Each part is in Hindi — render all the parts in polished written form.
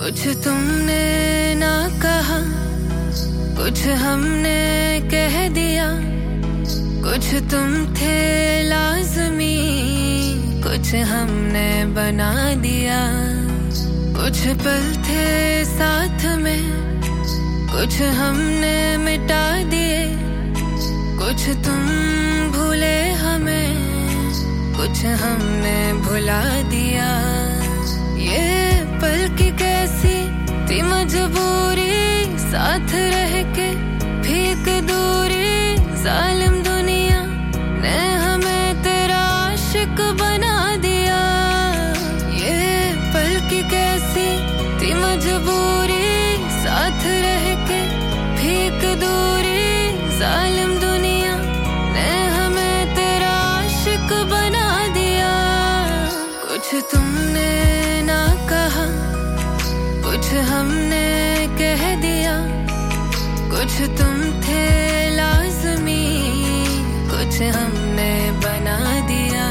कुछ तुमने ना कहा, कुछ हमने कह दिया, कुछ तुम थे लाज़मी, कुछ हमने बना दिया, कुछ पल थे साथ में, कुछ हमने मिटा दिए, कुछ तुम भूले हमें, कुछ हमने भुला दिया। ये पल की कैसी थी मजबूरी, साथ रह के फीक दूरी, जालिम दुनिया ने हमें तेरा आशिक बना दिया। ये पल की कैसी थी मजबूरी, साथ रह के फीक दूरी, जालिम दुनिया ने हमें तेरा आशिक बना दिया। कुछ तुमने ना कहा, कुछ हमने कह दिया, कुछ तुम थे लाज़मी, कुछ हमने बना दिया।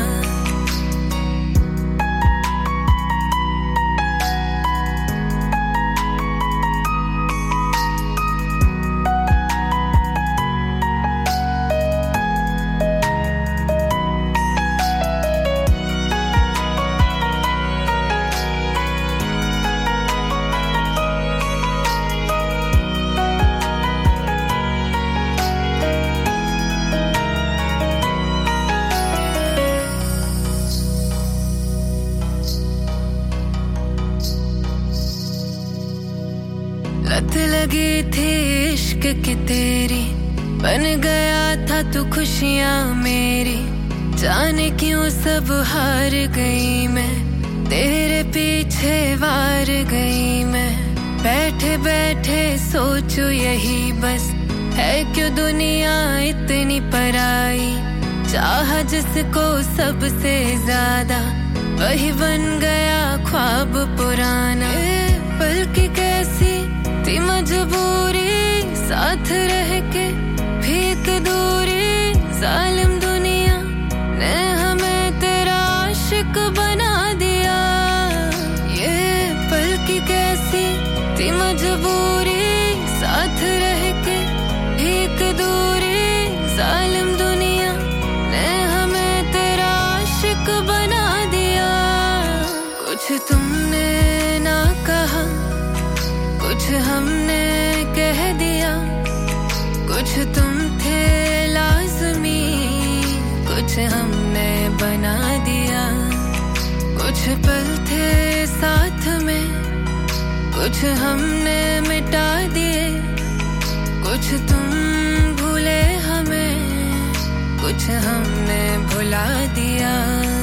लत लगी थी इश्क की तेरी, बन गया था तू खुशियां मेरी, जाने क्यों सब हार गई मैं, तेरे पीछे वार गई मैं। बैठे बैठे सोचूं यही बस, है क्यों दुनिया इतनी पराई, चाह जिसको सबसे ज्यादा, वही बन गया ख्वाब पुराना। पल की कैसी थी मजबूरी, साथ रह के फीक दूरी, जालिम दुनिया ने हमें तेरा आशिक बना दिया। ये पल की कैसी थी मजबूरी, साथ रह के फीक दूरी, जालिम दुनिया ने हमें तेरा आशिक बना दिया। कुछ तुमने ना कहा, कुछ हमने कह दिया, कुछ तुम थे लाज़मी, कुछ हमने बना दिया, कुछ पल थे साथ में, कुछ हमने मिटा दिए, कुछ तुम भूले हमें, कुछ हमने भुला दिया।